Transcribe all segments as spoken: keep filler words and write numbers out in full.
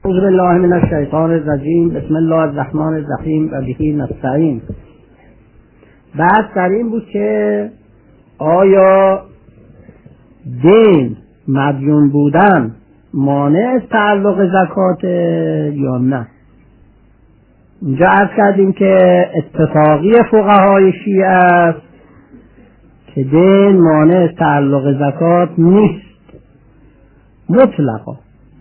اعوذ بالله من الشیطان الرجیم. بسم الله الرحمن الرحیم و به نستعین. بعد در این بود که آیا دین مدیون بودن مانع از تعلق زکات یا نه؟ اینجا عرض کردیم که اتفاقی فقهای شیعه است که دین مانع از تعلق زکات نیست مطلقا،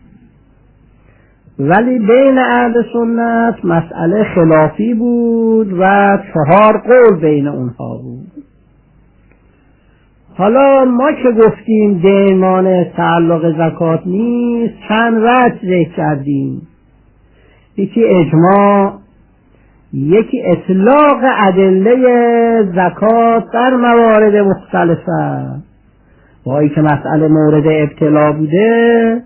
ولی بین اهل سنت مسئله خلافی بود و چهار قول بین اونها بود. حالا ما که گفتیم دین مانع تعلق زکات نیست، چند وجه ذکر کردیم. یکی اجماع، یکی اطلاق ادله زکات در موارد مختلفه، با اینکه مسئله مورد ابتلا بوده.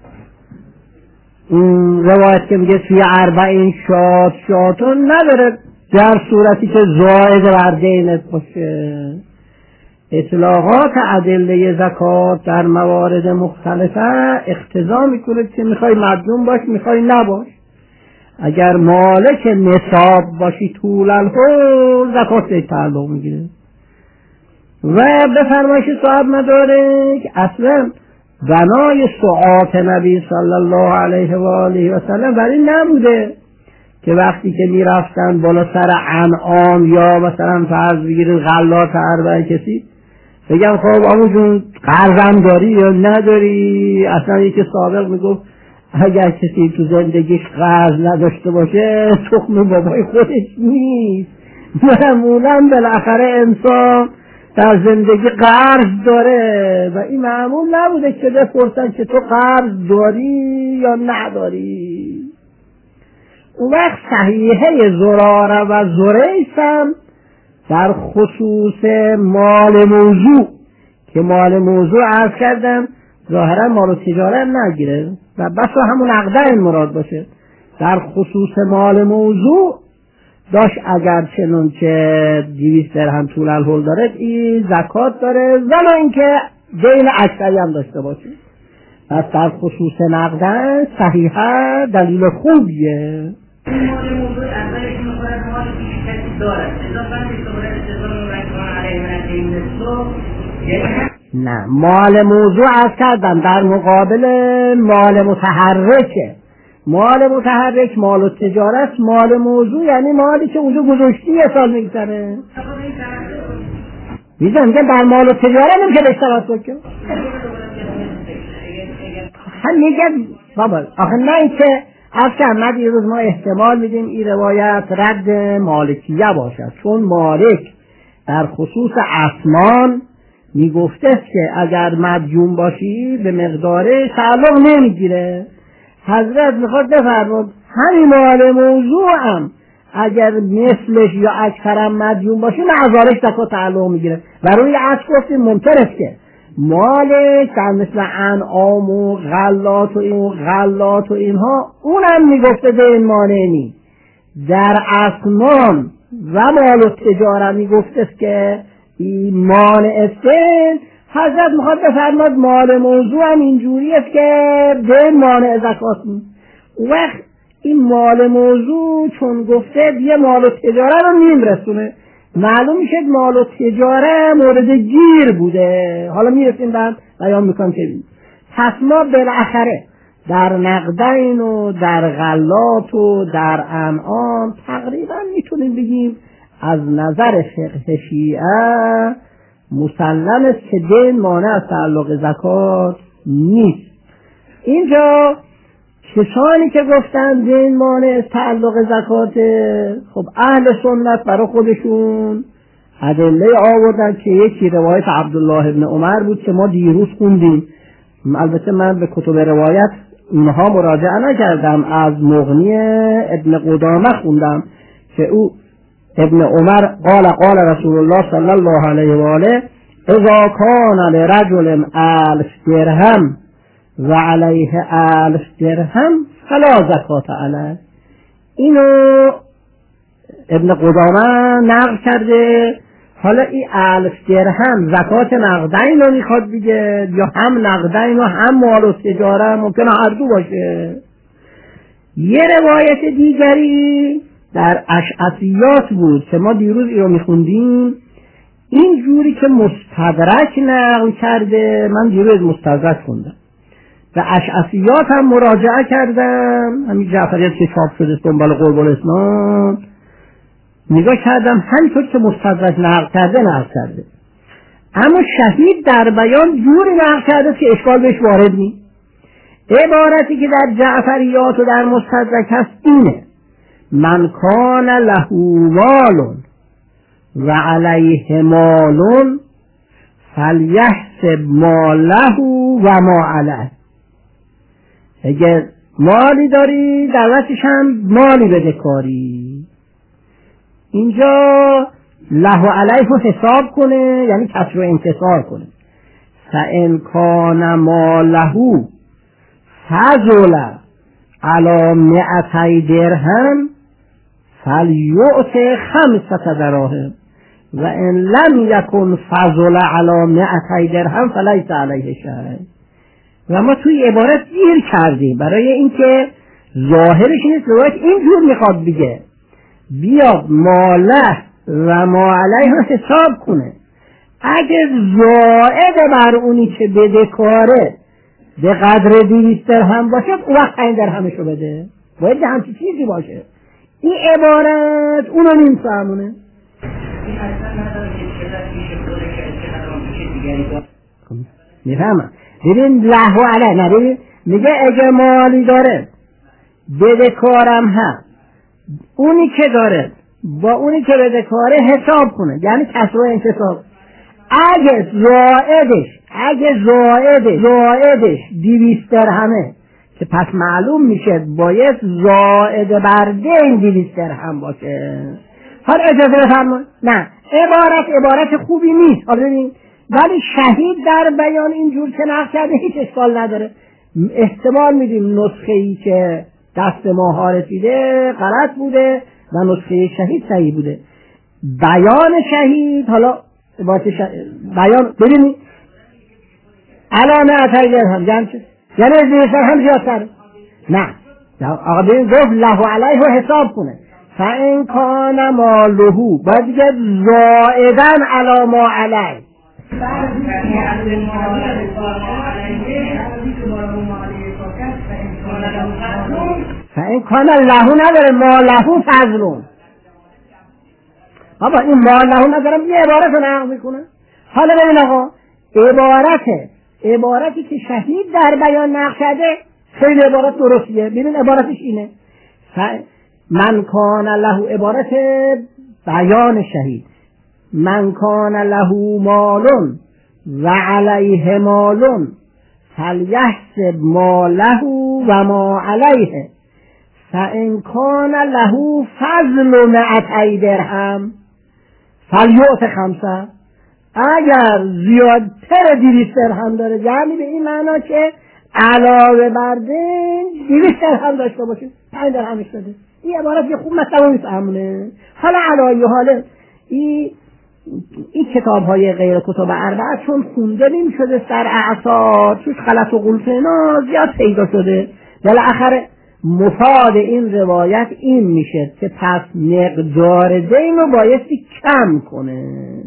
این روایت که میگه توی اربعین شاد شاتون نداره در صورتی که زائد بر دینت باشه. اطلاقات ادله زکات در موارد مختلفه اقتضا میکنه که میخوای مدیون باش میخوای نباش. اگر مالک نصاب باشی طول الحول زکات به تعلق میگیره. و به فرمایش صاحب مدارک اصلا بنای سعات نبی صلی الله علیه و آله و سلم برای نبوده که وقتی که میرفتن بالا سر انعام یا مثلا فرض بگیرین غلات اربع کسی بگم خب آمو جون قرضم داری یا نداری. اصلا یکی سابق میگفت اگر کسی تو زندگیش قرض نداشته باشه تخم بابای خودش نیست. معمولا بالاخره انسان در زندگی قرض داره و این معمول نبوده که بپرسن که تو قرض داری یا نداری. اون وقت صحیحه زراره و زریس هم در خصوص مال موضوع که مال موضوع عرض کردم ظاهرا مال و تجارت نگیره و بس همون عقده این مراد باشه. در خصوص مال موضوع داشت اگر چنون که دویست درهم طول الحول داره این زکات داره، ولی اینکه دین اکثری هم داشته باشه. پس در خصوص نقدن صحیحه دلیل خوبیه. مال موضوع اولش میخواهد مال کسی دارد اضافه میخواهد استثار رکان علیه من نصف. نه، مال موضوع از کردم در مقابل مال متحرکه. مال متحرک مال و تجارت، مال موضوع یعنی مالی که اونجا گذاشتی یه سال میگذره. میزن میگن در مال و تجارت نمیشه بشتوت بکن. هم میگن بابا آخه نه این که اصلا ما دیروز ما احتمال میدیم این روایت رد مالکیه باشد، چون مالک در خصوص اسمان میگفته که اگر مدیون باشی به مقدار تعلق نمیگیره. حضرت میخواد بفرماد همین مال موضوع هم اگر مثلش یا اکثرم مدیون باشه معذارش دکا تعلق میگیره. و روی اصل گفتیم ممکن است که مالک در مثل انعام و غلات و این غلات و اینها اونم میگفته به این مانع نی. در اسمان و مال و تجارت میگفته که این مانع است. حضرت میخواد بفرماد مال موضوع هم اینجوری است که به مانع زکات نیست. وقت این مال موضوع چون گفته یه مال و تجارت رو نمیرسونه، معلوم میشه مال و تجارت مورد گیر بوده. حالا میرسیم بعد بیان میکنم که پس ما بالاخره در نقدین و در غلات و در انعام تقریبا میتونیم بگیم از نظر فقه شیعه مسلم است که دین مانع از تعلق زکات نیست. اینجا کسانی که گفتن دین مانع از تعلق زکات، خب اهل سنت برای خودشون ادله آوردن که یکی روایت عبدالله ابن عمر بود که ما دیروز خوندیم. البته من به کتب روایت اونها مراجعه نکردم، از مغنی ابن قدامه خوندم که او ابن عمر قال قال رسول الله صلی الله علیه و آله اذا کان لرجل الف درهم و علیه الف درهم فلا زکات علیه. اینو ابن قدامه نقل کرده. حالا این الف درهم زکات نقدین رو میخواد بگه یا هم نقدین و هم مال و تجاره، ممکنه هر دو باشه. یه روایت دیگری در اشعثیات بود که ما دیروز اینو میخوندیم، این جوری که مستدرک نقل کرده، من دیروز مستدرک خوندم و اشعثیات هم مراجعه کردم، همین جعفریت که چاپ شده دنبال قرب الاسلام نگاه کردم، همینطور که مستدرک نقل کرده نقل کرده، اما شهید در بیان جوری نقل کرده که اشکال بهش وارد نیست. عبارتی که در جعفریات و در مستدرک هست اینه: من کان له مال و علیه مال فلیحسب ما له و ما علیه. اگر مالی داری دعوتش هم مالی بده کاری، اینجا له و علیه رو حساب کنه، یعنی کسر و انکسار کنه. فان کان ماله فضل علی مئتی درهم فلیؤت خمسة دراهم و ان لم یکن فضل علی مئتی درهم فلیس علیه شیء. و ما توی عبارت گیر کردیم برای اینکه ظاهرش نیست، روایت اینجور میخواد بگه بیاد ماله و ما علیه رو حساب کنه، اگه زائد بر اونی که بده کاره به قدر دویست درهم باشه اون وقت این درهمشو بده، باید همچی چیزی باشه. این عبارت اونو نمیفهمونه. این اصلا نداره که چقدر پیش خوده که چقدر پیش دیگری داره. میفهمم. ببین له و علیه، نه ببین میگه اگه مالی داره بده کارم هم اونی که داره با اونی که بده کاره حساب کنه، یعنی کسر و انکسار. اگه زائدش اگه زائدش زائدش دویست درهمه که پس معلوم میشه باید زائد بر دین دویست درهم باشه. حالا اجازه بفرمایید، نه عبارت عبارت خوبی نیست، حالا ببین، ولی شهید در بیان اینجور که نقل کرده هیچ اشکال نداره. احتمال میدیم نسخه ای که دست ما ها رسیده غلط بوده و نسخه شهید صحیح بوده. بیان شهید، حالا بیان ببینید علامه اتر هم جمع شد، یعنی از دیستر هم زیادتر. نه آقا ببین گفت له علیه رو حساب کنه. فان کان ماله باید دیگه زائدن علی ما علیه. فان کان له نداره ماله فضلون. بابا این ماله ندارم یه عبارت رو نقل میکنه. حالا ببین آقا عبارته عبارتی که شهید در بیان نقل کرده خیلی عبارت درستیه. ببین عبارتش اینه: من کان له، عبارت بیان شهید، من کان له مال و علیه مال فلیحسب ما له و ما علیه فان کان له فضل مئتی درهم فلیؤت خمسه. اگر زیادتر دویست درهم داره، یعنی به این معنا که علاوه بر دین دویست درهم داشته باشه، پنج درهمش بده. این عبارت یه خوب مثلا میفهمونه. حالا علایه حاله این این کتاب های غیر کتاب اربعه چون خونده نمی شده سر اعصار، توش غلط و غلطینا زیاد پیدا شده، بالاخره مفاد این روایت این میشه که پس مقدار دین رو بایستی کم کنه.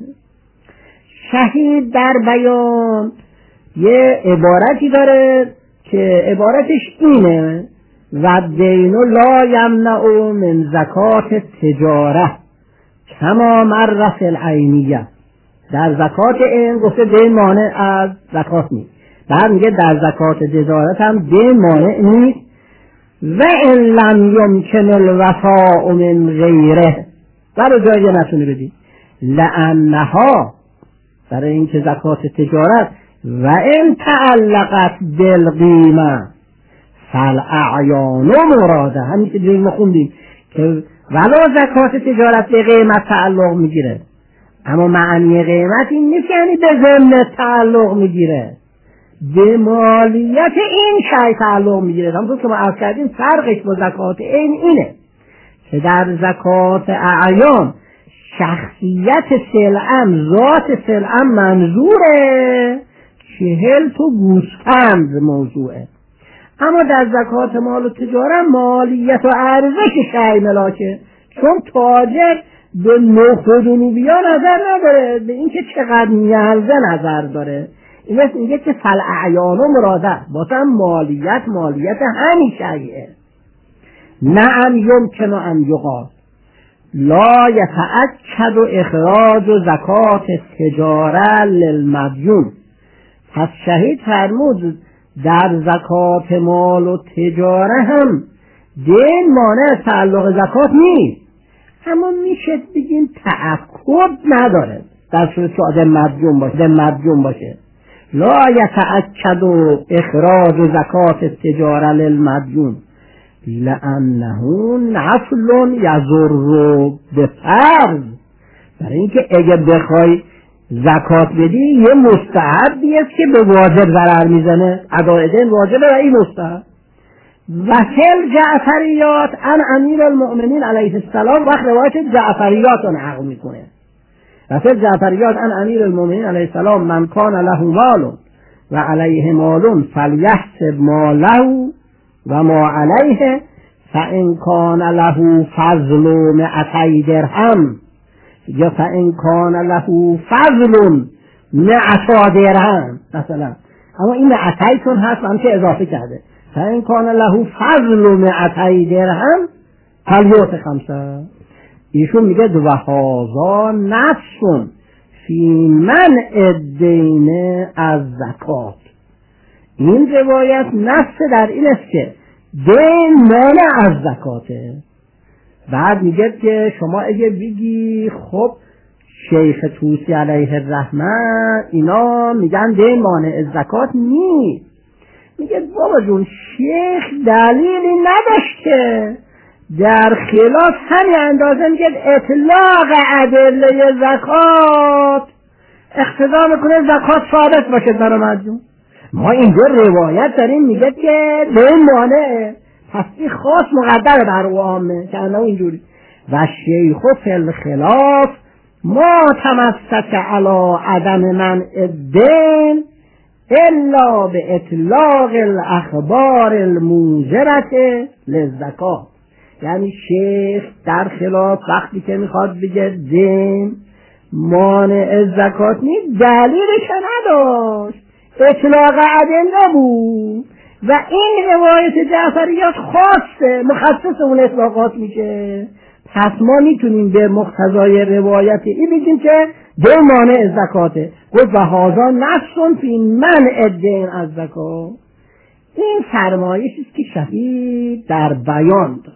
شهید در بیان یه عبارتی داره که عبارتش اینه: و دین لا یمنع من زکات تجاره کما مر فی العینیه. در زکات این گفته دین مانع از زکات نیست، بعد میگه در زکات تجارت هم دین مانع نیست. و ان لم یمکن الوفاء من غیره، برای جایی نتونی بدی لانها، برای اینکه زکات تجارت و ان تعلقت بالقیمه فالاعیان مراده، همین که دیگه ما خوندیم که ولو زکات تجارت به قیمت تعلق میگیره، اما معنی قیمت این نیست یعنی به ضمن تعلق میگیره، به مالیت این شای تعلق میگیره. همونطور که ما عرض کردیم فرقش با زکات این اینه که در زکات اعیان شخصیت سلعم، ذات سلعم منظوره، چهل تو گوسفند موضوعه، اما در زکات مال و تجاره مالیت و ارزش شیء ملاکه، چون تاجر به نخود و لوبیا نظر نداره، به اینکه چقدر میارزه نظر داره. این مثل میگه که فالاعیان مراده، واسه مالیت مالیت همین شیء. نعم یمکن ان یقال لا یتأکد اخراج زکات تجاره للمدیون. پس شهید فرمود در زکات مال و تجاره هم دین مانع تعلق زکات نیست، اما میشه بگیم تأکد نداره در صورت که آدم مدیون باشه مدیون باشه. لا یتأکد اخراج زکات تجاره للمدیون لأنه نفل یضر بفرض. برای اینکه اگه بخوای زکات بدی یه مستحبی است که به واجب ضرر میزنه، ادای دین واجبه و این مستحب. و فل جعفریات ان امیر المؤمنین علیه السلام، وقت روایت جعفریات رو نقل میکنه. و فل جعفریات ان امیر المؤمنین علیه السلام من کان له مال و علیه مال فلیحسب ما له و ما علیه فإن کان له فضل مئتی درهم یا فإن کان له فضل مئتا درهم مثلا، اما این مئتی چون هست من که اضافه کرده، فإن کان له فضل مئتی درهم فلیعط خمسه. ایشون میگه و هذا نفس فی منع الدین از زکات. این روایت نفس در این است که دین مانع از زکاته. بعد میگه که شما اگه بگی خب شیخ طوسی علیه الرحمه اینا میگن دین مانع از زکات نیست، میگه بابا جون شیخ دلیلی نداشت که در خلاف همین اندازه میگه اطلاق ادله زکات اقتضا میکنه زکات ثابت باشه برای مردم. ما اینجا روایت داریم میگه که دین مانعه، پس این خاص مقدر بر او عامه که انه اینجوری. و شیخ فی الخلاف ما تمسک علی عدم منع الدین الا به اطلاق الاخبار الموجرة للزکات. یعنی شیخ در خلاف وقتی که میخواد بگه دین مانع زکات نیست دلیلش نداشت، اطلاق ادله بود و این روایت جعفریات خاصه مخصص اون اطلاقات میشه. پس ما میتونیم به مقتضای روایت این بگیم که دین مانع زکاته. گفت و هذا نفس فی منع دین از زکات. این فرمایشی است که شهید در بیان داره.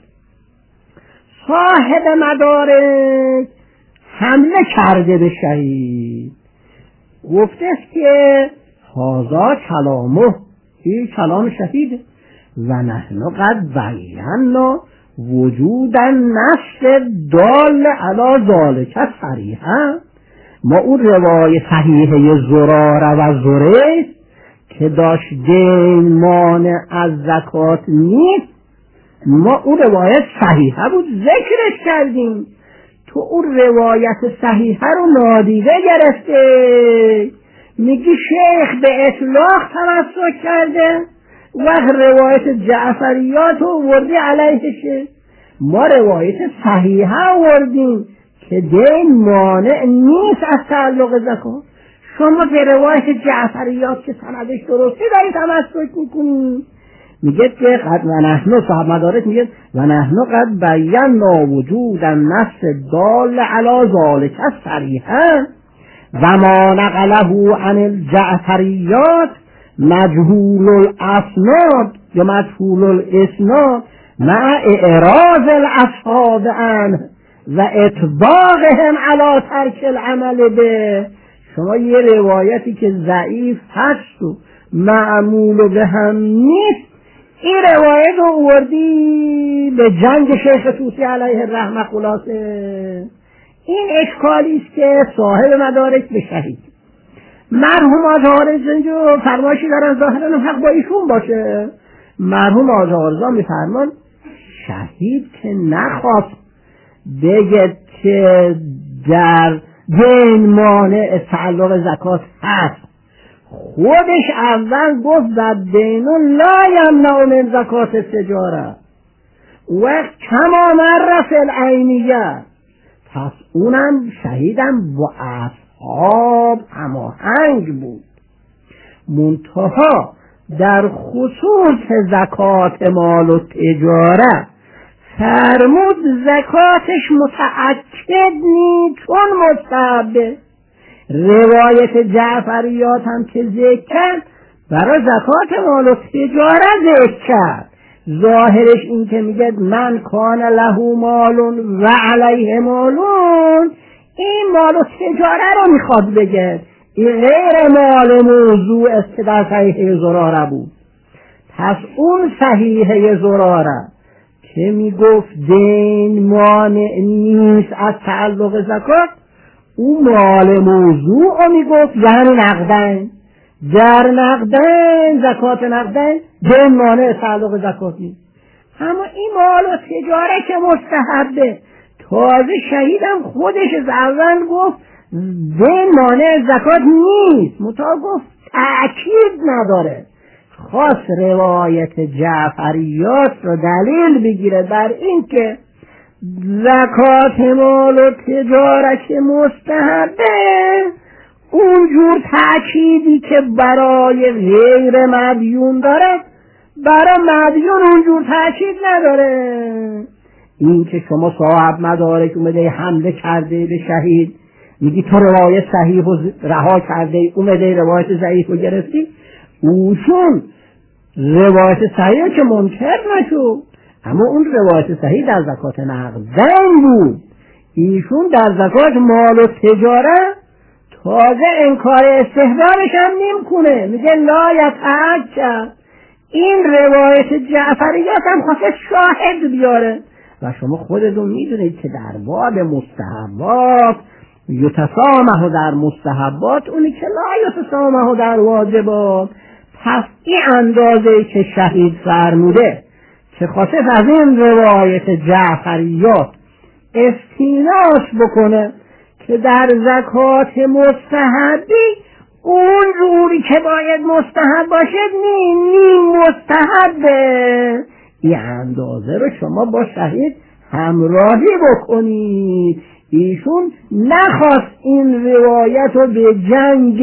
صاحب مدارک حمله کرده به شهید، گفته است که هذا کلامه، این کلام شهید و نحن قد بینا وجود النص دال علی ذلک صریحا. ما اون روایت صحیحه زراره و زریف که داشت دین مانع از زکات نیست، ما اون روایت صحیحه بود ذکرش کردیم، تو اون روایت صحیحه رو نادیده گرفته، میگی شیخ به اطلاق تمسک کرده و روایت جعفریات رو وردی علیهشه. ما روایت صحیحه وردیم که دین مانع نیست از تعلق زکات، شما به روایت جعفریات که سندش درستی داری تمسک میکنی. میگه که قد و نحن صاحب مدارک میگه و نحن قد بینا وجود النص دال علی ذلک صریحا و ما نقله عن الجعفریات مجهول الاسناد یا مجهول الاسناد مع اعراض الاصحاب عنه و اطباقهم علی ترک العمل به. شما یه روایتی که ضعیف هست و معمول به هم نیست، این روایت رو وردی به جنگ شیخ طوسی علیه الرحمه. خلاصه این اشکالی است که صاحب مدارک به شهید مرحوم آجارز اینجا فرمایشی دارن ظاهرا حق با ایشون باشه. مرحوم آجارزا میفرمان شهید که نخواست بگه که در دین مانع تعلق زکات هست، خودش اول گفت والدین لا یمنع من زکات التجاره و کما مر فی العینیه. پس اونم شهیدم با اصحاب هماهنگ بود. منتها در خصوص زکات مال و تجاره فرمود زکاتش متأکد نی چون مستحبه. روایت جعفریات هم که ذکر کرد برای زکات مال و تجاره ذکر کرد. ظاهرش این که میگه من کان له مالون و علیه مالون، این مال و تجاره رو میخواد بگه، این غیر مال موضوع است که در صحیحه زراره بود. پس اون صحیحه زراره که میگفت دین مانع نیست از تعلق زکات، اون مال موضوع رو میگفت یعنی نقدن، در نقدن زکات نقدن دین مانع تعلق زکات نیست. اما این مال و تجاره که مستحبه، تازه شهیدم خودش از اول گفت دین مانع زکات نیست، متا گفت تأکید نداره. خاص روایت جعفریات رو دلیل بگیره بر این که زکات مال و تجاره که مستحبه، اونجور تأکیدی که برای غیر مدیون داره برای مدیون اونجور تأکید نداره. این که شما صاحب مدارک اومده حمله کرده به شهید، میگی تو روایت صحیح و رها کرده، اومده روایت ضعیف و گرفتی، اوشون روایت صحیح که منکر نشو، اما اون روایت صحیح در زکات نقدین بود. ایشون در زکات مال و تجاره تازه انکار استحبابش هم نیم کنه، میگه لا یتعجب. این روایت جعفریات هم خواست شاهد بیاره و شما خودتون میدونید که در باب مستحبات یتسامح در مستحبات اونی که لا یتسامح در واجبات. پس این اندازه که شهید فرموده که خواست از این روایت جعفریات استیناس بکنه که در زکات مستحبی اون جوری که باید مستحب باشد نی نی مستحبه. این اندازه رو شما با شهید همراهی بکنید. ایشون نخواست این روایت رو به جنگ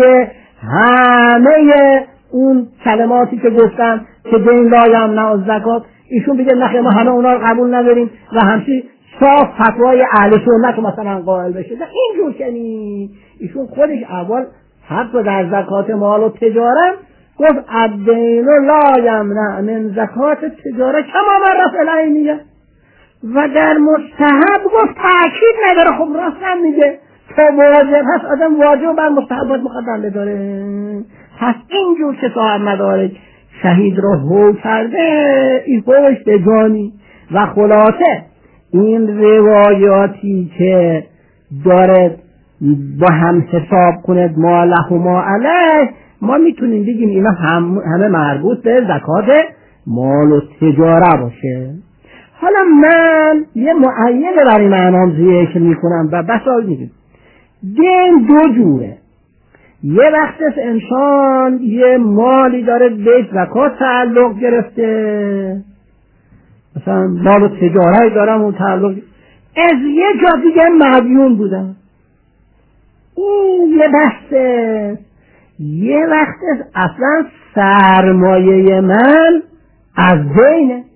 همه اون کلماتی که گفتم که دین لا یمنع زکات، ایشون بگه نخیر ما همه اونا رو قبول نداریم و همچی صاف فتوای اهل سنت مثلا قائل بشه. اینجور که نی. ایشون خودش اول حتی در زکات مال و تجاره گفت الدین لا یمنع من زکات تجاره کما مر فی العینیه، و در مستحب گفت تأکید نداره. خب راست هم میگه که واجب هست، آدم واجب بر مستحبات مقدم بداره. پس اینجور که صاحب مدارک شهید رو هو کرده، این هوش به جانی. و خلاصه این روایاتی که داره با هم حساب کند ما له و ما علیه، ما میتونیم بگیم اینا هم همه مربوط به زکات مال و تجاره باشه. حالا من یه معینه برای معنام ذکر میکنم و بسال میگم دین دو جوره. یه وقت انسان یه مالی داره به زکات تعلق گرفته، مثلا مال و تجاره دارم و تعلق از یه جا دیگه مدیون بودم، این یه بحثه. یه وقت اصلا سرمایه من از دینه.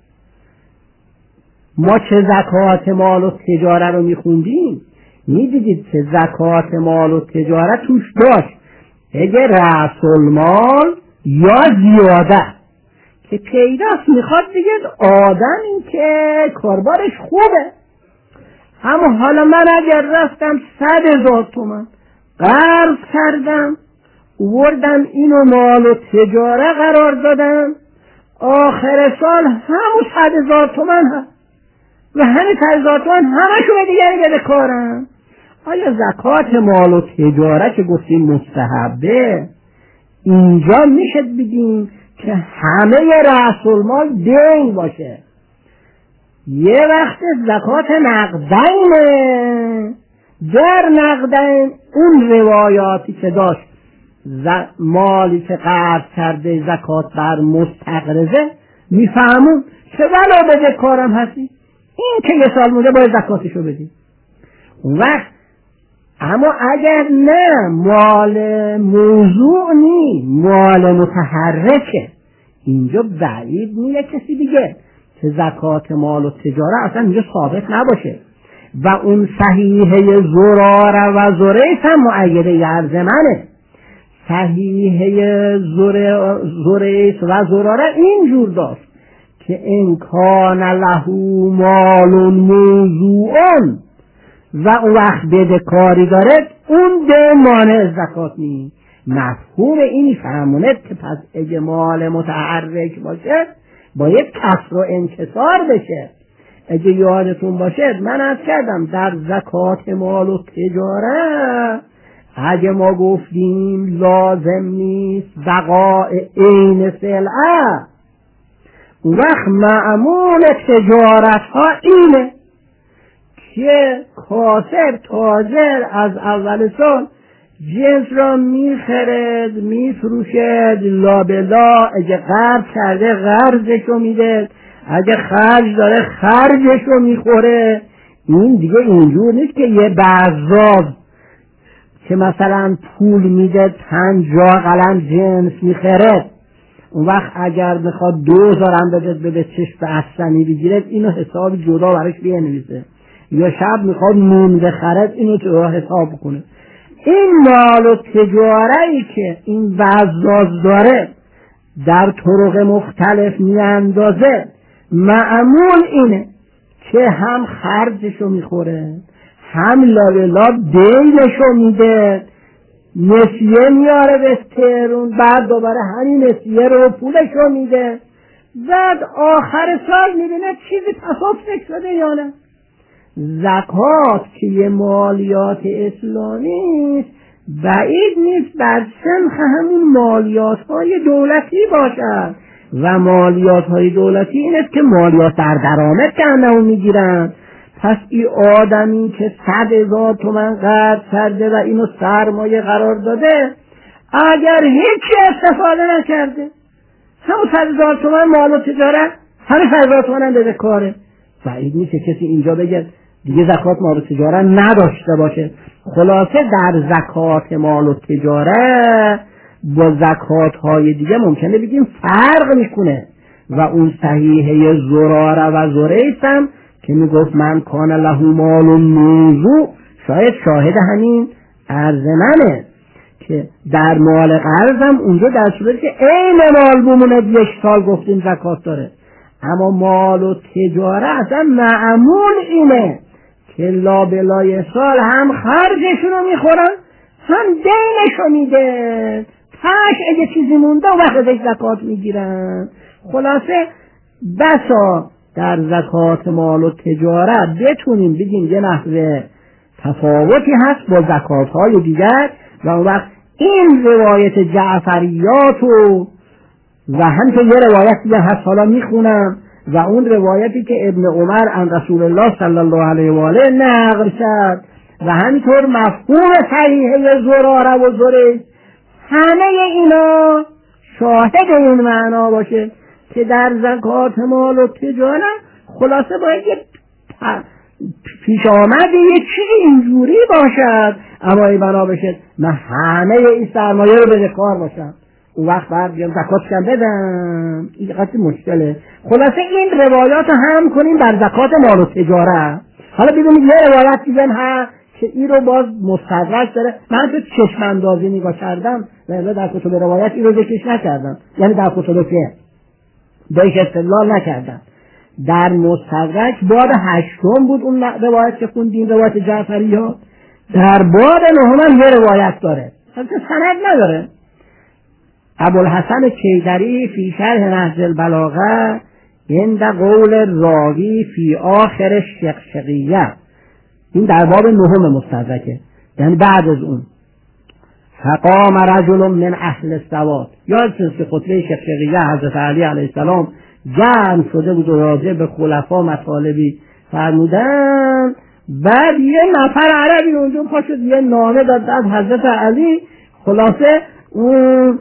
ما چه زکات مال و تجاره رو میخوندیم میدیدید که زکات مال و تجاره توش داشت اگه رأس المال یا زیاده که پیداست میخواد بگید آدم این که کاربارش خوبه. اما حالا من اگر رفتم صد هزار تومن قرض کردم وردم اینو مال و تجاره قرار دادم، آخر سال همون صد هزار تومن هست و همین صد هزار تومن همشو به دیگری بده کارم. آیا زکات مال و تجاره که گفتیم مستحبه، اینجا میشه بگیم که همه رأس المال دین باشه؟ یه وقت زکات نقدینه. در نقدین اون روایاتی که داشت مالی که قرض کرده زکات بر مستقرضه میفهمون چه بلا بده کارم هستی، این که یه سال مونده باید زکاتشو بدی. اون وقت اما اگر نه مال موضوع نی، مال متحرکه، اینجا بعید نیه کسی دیگه که زکات مال و تجاره اصلا اینجا ثابت نباشه و اون صحیحه زراره و زریس هم معیده ارزمنه. صحیحه زریس و زراره اینجور داشت که ان کان له مال موضوعون و اون وقت بده کاری داره اون ده مانع زکات نیست. مفهوم اینی فهمونه که پس اگه مال متحرک باشه باید کسر و انکسار بشه. اگه یادتون باشه من عرض کردم در زکات مال و تجاره اگه ما گفتیم لازم نیست بقاء عین سلعه، اون وقت معمول تجارت ها اینه که کاسب تاجر از اول سال جنس را میخرد میفروشد، لابلا اگه قرض کرده قرضشو میده، اگه خرج داره خرجشو میخوره. این دیگه اینجور نیست که یه بزاز که مثلا پول میده پنجاه قلم جنس میخرد، اون وقت اگر میخواد دو هزار هم بده بده چشم بستنی بگیرد اینو حساب جدا برش بنویسه، یا شب میخواد نون بخرد اینو تو حساب کنه. این مال و تجاره‌ای که این بزاز داره در طرق مختلف میاندازه معمول اینه که هم خرجشو میخوره هم لاولا دینشو میده، نسیه میاره به تهرون، بعد دوباره همین نسیه رو پولشو میده، بعد آخر سال میبینه چیزی تصادف شده یا نه. زکات که یه مالیات اسلامی است بعید نیست بر سنخ همون مالیات های دولتی باشد و مالیات های دولتی این است که مالیات در درآمد کنه میگیرن. پس این آدمی که صد هزار تومن قرض کرده و اینو سرمایه قرار داده اگر هیچی استفاده نکرده همون صد هزار تومن مال و تجارت همون صد هزار تومن هم بده کاره، بعید نیست کسی اینجا بگه دیگه زکات مال و تجارت نداشته باشه. خلاصه در زکات مال و تجارت با زکات های دیگه ممکنه بگیم فرق میکنه و اون صحیحه زراره و زریس هم که میگفت من کان له مال و موضوع شاید شاهد همین ارزمنه که در مال قرض هم اونجا در صورتی که عین مال بمونه یک سال گفتیم زکات داره، اما مال و تجارت اصلا معمول اینه که لابلای سال هم خرجشونو میخورن هم دینشو میده، تاش اگه چیزی مونده وقت ازش زکات میگیرن. خلاصه بسا در زکات مال و تجارت بتونیم بگیم یه نحوه تفاوتی هست با زکات های دیگر و اون وقت این روایت جعفریات و و همچنین یه روایت دیگه هست حالا میخونم و اون روایتی که ابن عمر عن رسول الله صلی الله علیه و آله نقل شد و همینطور مفهوم صحیحه زراره و زریس همه اینا شاهد این معنا باشه که در زکات مال و تجارت خلاصه باید یه پیش آمد یه چیزی اینجوری باشد اما ای بنا بشه من همه این سرمایه رو بده کار باشم اون وقت بعد بیام زکاتشم بدم. این قصد مشکله. خلاصه این روایات هم کنیم بر زکات مال و تجارت. حالا ببینید یه روایت دیگه هست که این رو باز مستدرک داره. من تو چشم اندازی نگاه کردم و در کتب روایت این رو ذکرش نکردم، یعنی در کتب که بهش استدلال نکردم. در مستدرک باب هشتم بود اون روایت که خوندیم، روایت جعفری ها. در باب نهم یه روایت داره البته سند نداره. ابوالحسن کیدری فی شرح نهج البلاغه عند قول راوی فی آخر شقشقیه، این در باب نهم مستدرکه، یعنی بعد از اون فقام رجل من اهل السواد، یادتون که خطبه شقشقیه حضرت علی علیه السلام جمع شده بود و راجع به خلفا مطالبی فرمودن، بعد یه نفر عربی اونجا پا شد یه نامه داد از حضرت علی. خلاصه اون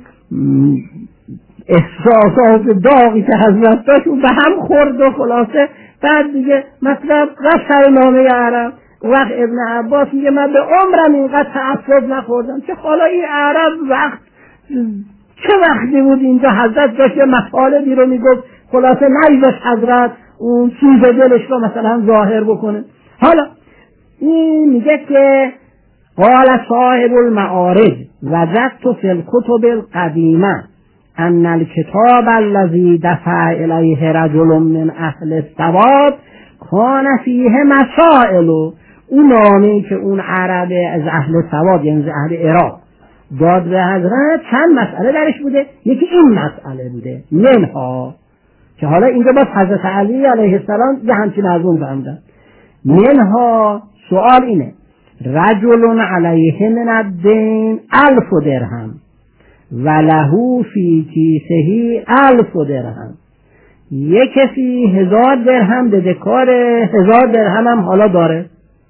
احساسات داغی که حضرت داشت اون به هم خورد و خلاصه بعد دیگه مطلب رفت سر نامه عرب. وقت ابن عباس میگه من به عمرم اینقدر تعصب نخوردم که حالا این عرب وقت چه وقتی بود اینجا حضرت داشت یه مطالبی رو میگفت خلاصه نایزش حضرت اون چیز دلش رو مثلا ظاهر بکنه. حالا این میگه که قال صاحب المعارج وجدت فی الکتب القدیمه ان الکتاب الذی دفع الیه رجل من اهل السواد کان فیه مسائل. اون نامه‌ای که اون عرب از اهل سواد یعنی از اهل عراق داد به حضرت چند مسئله درش بوده. یکی این مسئله بوده منها که حالا اینجا باز حضرت علی علیه السلام یه همچین از اون فهمیدن. منها سوال اینه رجل علیه من الدین الف درهم و له فی کیسهی الف درهم. یک کسی هزار درهم به دکار هزار درهم هم حالا داره.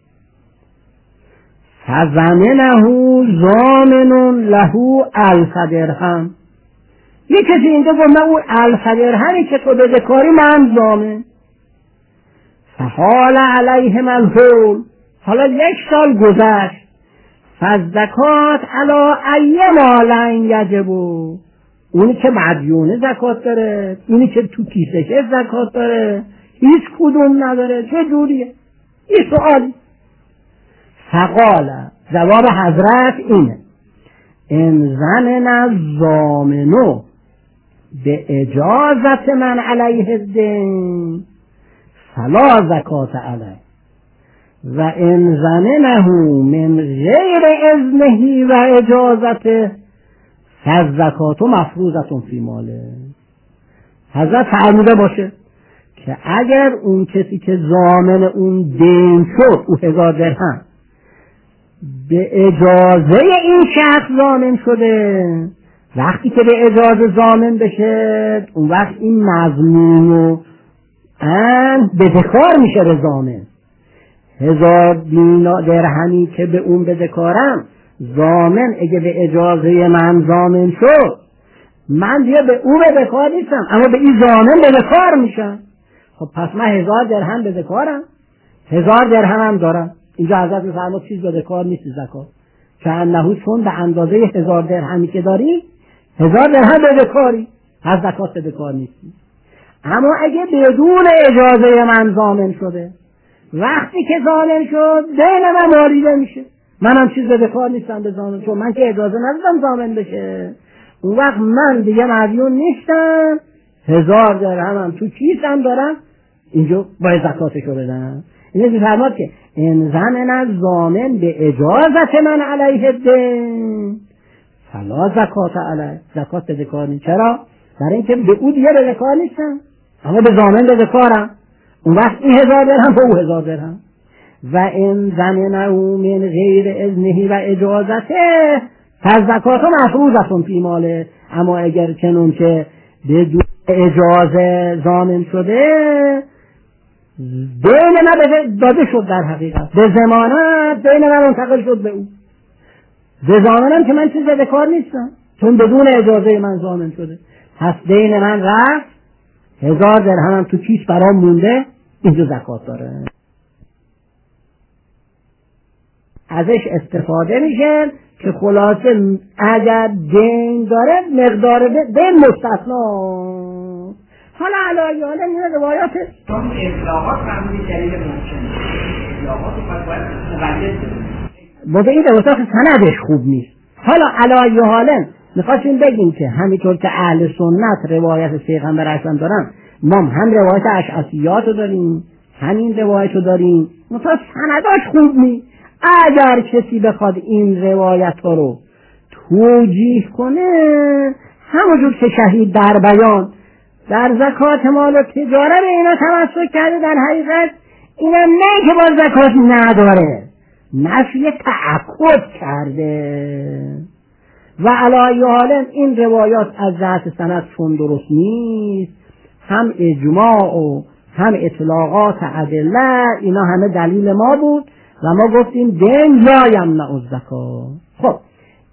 فزمنه زامن له الف درهم. یک کسی اینجا گفت من اون الف درهمی که تو به دکاری من زامن. فحال علیهم الحول. حالا یک سال گذشت. فالزکات علی ای مالن یجبو. اونی که مدیونه زکات داره، اونی که تو کیسه زکات داره، هیچ کدوم نداره. چه جوریه؟ این سوالی. فقال جواب حضرت اینه ان زمن الضامن به اجازت من علیه الدین فلا زکات علیه و ان زمنه من غیر اذنه و اجازته فالزکات مفروضه فی ماله. حضرت فرموده باشه که اگر اون کسی که ضامن اون دین شد او هزار درهم به اجازه این شخص ضامن شده، وقتی که به اجازه ضامن بشه اون وقت این مضمون و ان بدهکار میشه به ضامن. هزار دینار درهمی که به اون بدهکارم ضامن اگه به اجازه من ضامن شد من دیگه به او بدهکار نیستم اما به این ضامن بدهکار میشم. خب پس من هزار درهم بدهکارم، هزار درهم هم دارم. اینجا حضرت میفرماد چیز بدهکار نیست زکات که انهو چون به اندازه هزار درهمی که داری هزار درهم بدهکاری از زکات بدهکار نیستی. اما اگه بدون اجازه من ضامن شده وقتی که ضامن شد دین من مالیده میشه، منم چیز بدهکار نیستم به ضامن چون من که اجازه ندادم ضامن بشه. اون وقت من دیگه مدیون نیستم، هزار درهمم تو کیسم دارم، اینجا باید زکاتشو بدم. اینه میفرماد که ان زمن الضامن به اجازت من علیه الدین فلا زکات علیه. زکات بدهکار نیست. چرا؟ برای اینکه به او دیگه بدهکار نیستم اما به ضامن بدهکارم. اون وقت این هزار درهم به او هزار درهم. و ان زمنه من غیر اذنه و اجازته فالزکات مفروضه فی ماله. اما اگر کنون که بدون اجازه ضامن شده دین من داده شد، در حقیقت به ضمانت دین من منتقل شد به او. به ضمانم که من چیز بدهکار نیستم چون بدون اجازه من ضامن شده. پس دین من رفت، هزار درهمم تو کیس برام مونده، اینجا زکات داره. ازش استفاده میشه که خلاصه اگر دین داره مقدار دین مستثنا. حالا علایه حالا این روایات چون اطلاقات فرمودی دلیل ممکنه اطلاقات رو باید مقدس بود. این روایات سندش خوب نیست. حالا علایه حالا میخواستیم بگیم که همینطور که اهل سنت روایت پیغمبر اکرم دارن ما هم روایت اشعثیات رو داریم همین روایت رو داریم، مثلا سنداش خوب نیست. اگر کسی بخواد این روایت ها رو توجیه کنه همونجور که شهید در بیان در زکات مال و تجاره به اینا تمسک کرده، در حقیقت اینا نه که با زکات نداره، نفی تعقب کرده. و علی حال این روایات از جهت سند چون درست نیست، هم اجماع و هم اطلاقات ادله اینا همه دلیل ما بود و ما گفتیم دین لا یمنع الزکات. خب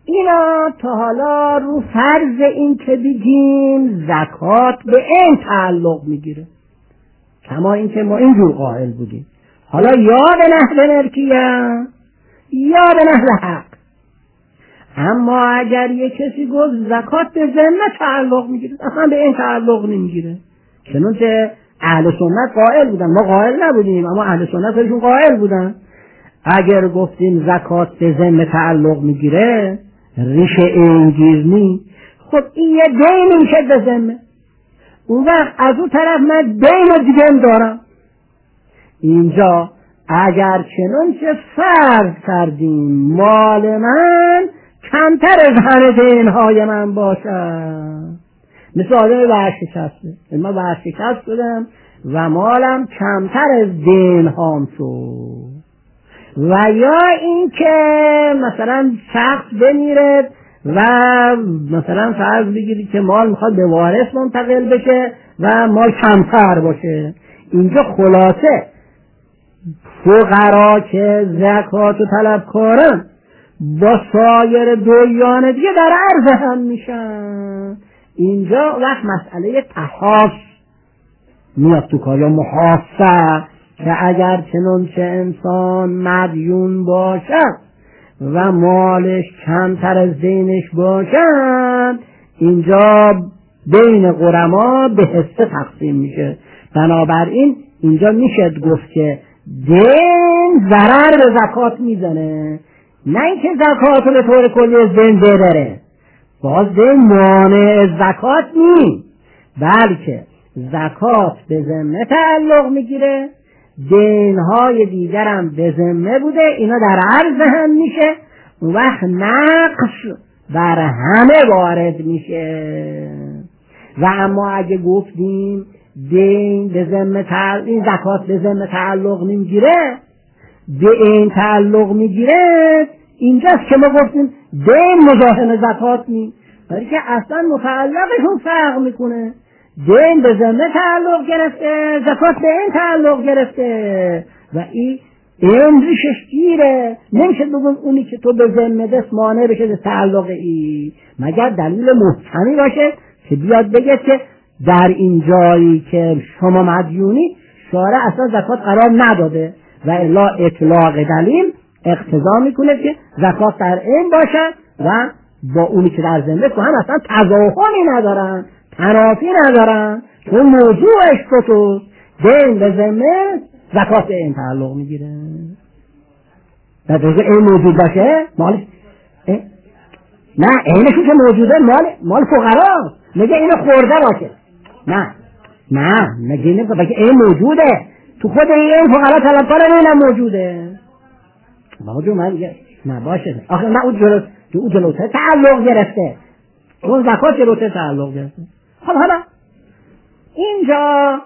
اینا تا حالا رو فرض این که بگیم زکات به این تعلق میگیره، کما این که ما اینجور قائل بودیم. حالا یا به نحو ملکیه یا به نحو حق. اما اگر یک کسی گفت زکات به ذمه تعلق میگیره، اصلا به این تعلق نمیگیره، چنانچه اهل سنت قائل بودن، ما قائل نبودیم اما اهل سنت خودشون قائل بودن. اگر گفتیم زکات به ذمه تعلق میگیره، ریشه اینگیر نی، خب این یه دین میشه به ذمه، اون وقت از اون طرف من دین دیگه دارم. اینجا اگر چنانچه فرض کردیم مال من کمتر از همه دینهای من باشد، مثل آدم ورشکسته، من ورشکست شدم و مالم کمتر از دینهام شد، و یا این که مثلا شخص بمیره و مثلا فرض بگیرید که مال میخواد به وارث منتقل بشه و مال کمتر باشه. اینجا خلاصه فقرا که زکات و طلبکارن با سایر دویان دیگه در عرض هم میشن. اینجا وقت مسئله تحاس میاد تو کار، یا محاسه، که اگر چنانچه انسان مدیون باشد و مالش کمتر از دینش باشد، اینجا بین غرما به حصه تقسیم میشه. بنابراین اینجا میشه گفت که دین ضرر به زکات میزنه، نه اینکه زکات رو به طور کلی از دین ببره. باز دین مانع از زکات نیست، بلکه زکات به ذمه تعلق میگیره، دینهای دیگرم به ذمه بوده، اینا در عرض هم میشه، اون وقت نقص بر همه وارد میشه. و اما اگه گفتیم دین به ذمه تعلق، این زکات به ذمه تعلق نمیگیره، به این تعلق میگیره، اینجاست که ما گفتیم دین مزاحم زکات نیست، برای که اصلا متعلقشون فرق میکنه. دین به ذمه تعلق گرفته، زکات به این تعلق گرفته، و این این ریشش گیره. نمیشه بگم اونی که تو به ذمه دست مانع بشه به تعلق ای، مگر دلیل محکمی باشه که بیاد بگه که در این جایی که شما مدیونی شارع اصلا زکات قرار نداده، و الا اطلاق دلیل اقتضا میکنه که زکات در این باشه و با اونی که در ذمه تو هم اصلا تضاهمی ندارن، تنافی ندارن، چون موضوعش تو دین به ذمه، زکات به این تعلق میگیره. در درجه این موجود باشه مال نه، اینشون که موجوده مال مال فقرا، میگه اینو خورده باشه، نه نه نگه نگه بگه این موجوده تو خود این فقرا طلبکار اینم موجوده. باجو من میگه نه باشه، آخه نه اون جلو اون جلوتر تعلق گرفته، اون زکات جلوتر تعلق گرفته. خب حالا اینجا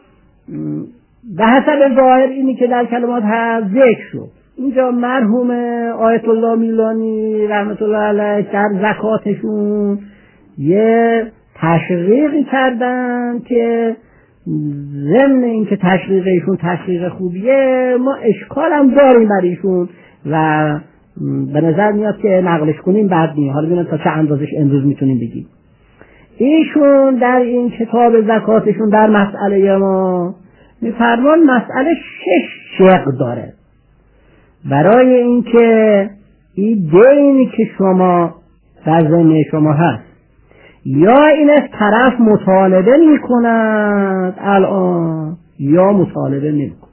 به حسب ظاهر اینی که در کلمات هست ذکر شد، اینجا مرحوم آیت الله میلانی رحمت الله علیه در زکاتشون یه تشریقی کردن که ضمن این که تشریقشون تشریق خوبیه، ما اشکال هم داریم بر ایشون و به نظر میاد که نقلش کنیم بعد نیه. حالا ببینیم تا چه اندازش امروز میتونیم بگیم. ایشون در این کتاب زکاتشون در مسئله ما میفرمان مسئله شش شق داره. برای اینکه این دینی که شما در ذمه شما هست، یا این از طرف مطالبه میکند الان یا مطالبه نمیکند،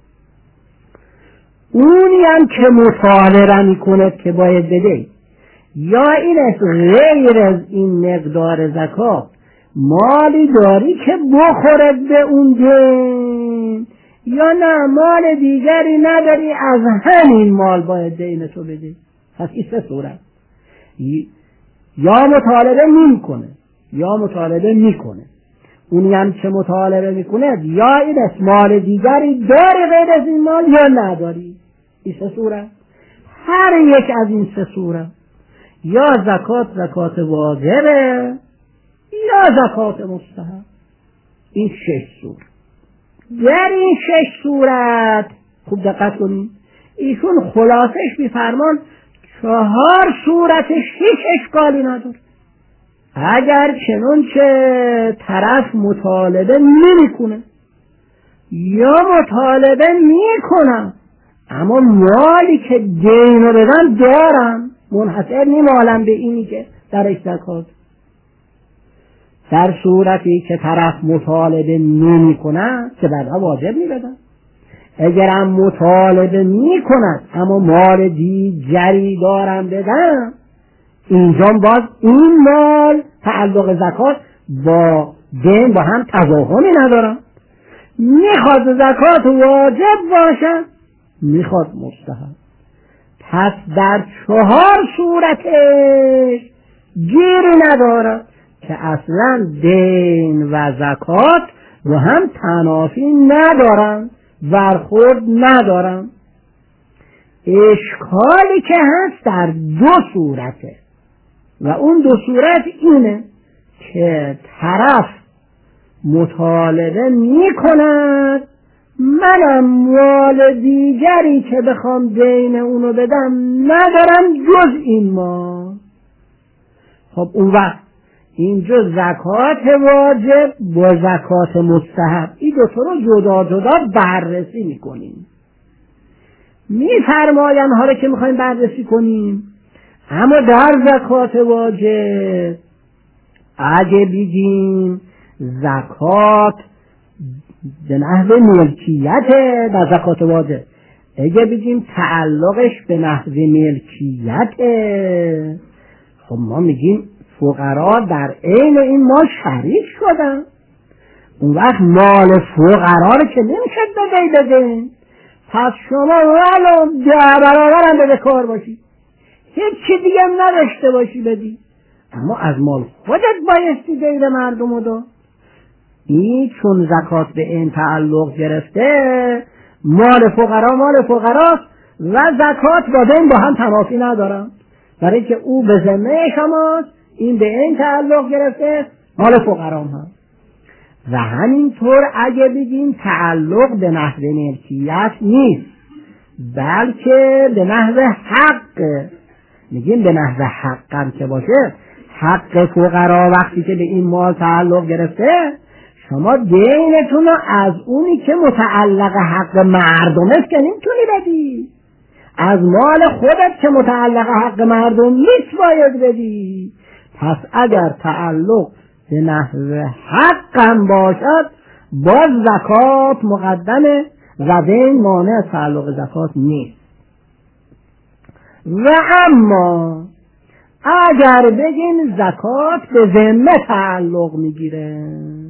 اونی هم که مطالبه میکند که باید بده، یا این از غیر از این مقدار زکات مالی داری که بخورد به اون دین، یا نه مال دیگری نداری از همین مال باید دین تو بده. پس این سه صورت، یا مطالبه نمیکنه یا مطالبه میکنه. اونی هم که مطالبه میکنه یا این است مال دیگری داری غیر از این مال یا نداری. این سه صورت، هر یک از این سه صورت یا زکات زکات واجبه یا زکات مستحب. این شش صورت. در این شش صورت خوب دقت کنید، ایشون خلاصش میفرمان چهار صورتش هیچ اشکالی نداره. اگر چنانچه طرف مطالبه نمیکنه یا مطالبه میکنه اما مالی که دین رو بدن دارم، منحصر نمیمالم به اینی که درش زکات. در صورتی که طرف مطالبه نمی کند که بعدا واجب می بدن. اگرم مطالبه می کند اما مال دیگری دارم بدن، اینجا باز این مال تعلق زکات با دین با هم تضاهمی ندارم. میخواد زکات واجب باشد، میخواد مستحب. پس در چهار صورتش گیری ندارد که اصلا دین و زکات با هم تنافی ندارن، برخورد ندارن. اشکالی که هست در دو صورته و اون دو صورت اینه که طرف مطالبه می کند منم مال دیگری که بخوام دین اونو بدم ندارم جز این مال. خب اون وقت اینجا زکات واجب با زکات مستحب این دو تا رو جدا جدا بررسی میکنیم. میفرمایم حالا که میخوایم بررسی کنیم، اما در زکات واجب اگه بگیم زکات به نحو ملکیت در زکات واجب، اگه بگیم تعلقش به نحو ملکیت، خب ما میگیم فقرا در عین این مال شریک شدن. اون وقت مال فقرا رو که نمیشه بده بده، پس شما ولو ده برابرم بده کار باشی، هیچی دیگه نداشته باشی بدی، اما از مال خودت بایستی دید مردم رو داد. این چون زکات به این تعلق گرفته، مال فقرا مال فقراست و زکات با دین با هم تنافی ندارن، برای که او به ذمه شماست، این به این تعلق گرفته، مال فقرا هم. و همینطور اگه بگیم تعلق به نحو ملکیت نیست بلکه به نحو حق، میگیم به نحو حقم که باشه، حق فقرا وقتی که به این مال تعلق گرفته، شما دینتون رو از اونی که متعلق حق مردم است که نمیتونی بدی، از مال خودت که متعلق حق مردم نیست باید بدی. پس اگر تعلق به نحو حقم باشد باز زکات مقدمه و دین مانع از تعلق زکات نیست. و اما اگر بگین زکات به ذمه تعلق میگیره،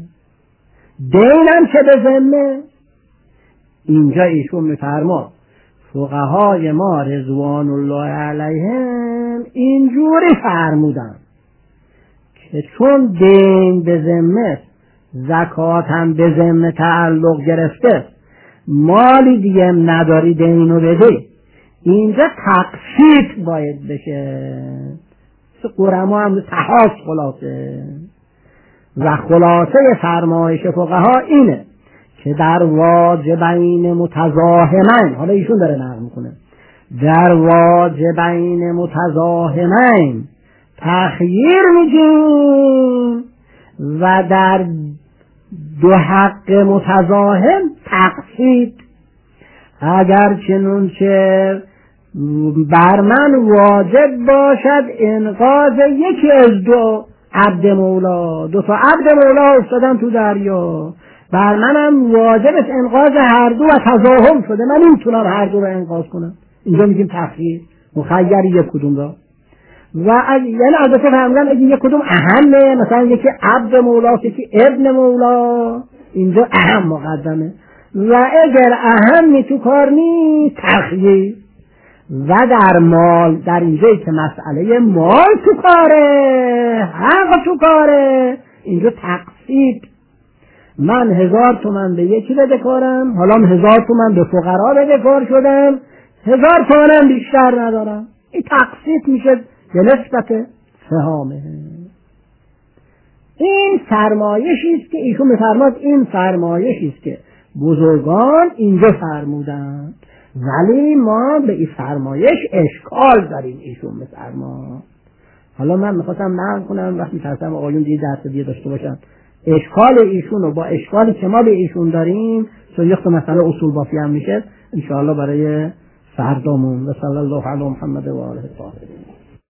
دینم که به ذمه، اینجا ایشون میفرما فقهای ما رضوان الله علیهم اینجوری فرمودن که چون دین به ذمه، زکات هم به ذمه تعلق گرفته، مالی دیگه نداری دینو بده، اینجا تقسیط باید بشه. قرما هم تحاس خلاصه و خلاصه فرمایش فقها اینه که در واجبین متزاحمین، حالا ایشون داره نقل میکنه، در واجبین متزاحمین تخییر میگیم و در دو حق متزاحم تقسیط. اگر چنانچه بر من واجب باشد انقاذ یکی از دو عبد مولا، دو تا عبد مولا افتادن تو دریا، بر منم واجب است انقاذ هر دو و تزاحم شده، من نمیتونم هر دو رو انقاذ کنم، اینجا میگیم تخییر، مخیر یک کدوم را. و یعنی البته فهمیدم اگه یک کدوم اهمه، مثلا یکی عبد مولا یکی ابن مولا، اینجا اهم مقدمه، و اگر اهمی تو کار نی تخییر. و در مال، در اینجایی که مسئله مال تو کاره، حق تو کاره، اینجا تقسیط. من هزار تومن به یکی بده کارم، حالا هزار تومن به فقرا بده کار شدم، هزار تومنم بیشتر ندارم، این تقسیط میشه به نسبت سهامه. این فرمایشی است که ایشون میفرماد، این فرمایشی است که بزرگان اینجا فرمودند ولی ما به این فرمایش اشکال داریم ایشون مثل ما. حالا من میخواستم نقل کنم وقتی ترسم آقایون دیگه درس دیگه داشته باشن اشکال ایشون رو با اشکالی که ما به ایشون داریم سویخت مسئله اصول بافی هم میشه انشاءالله برای فردامون. و صلی الله علی محمد و آله الطاهرین.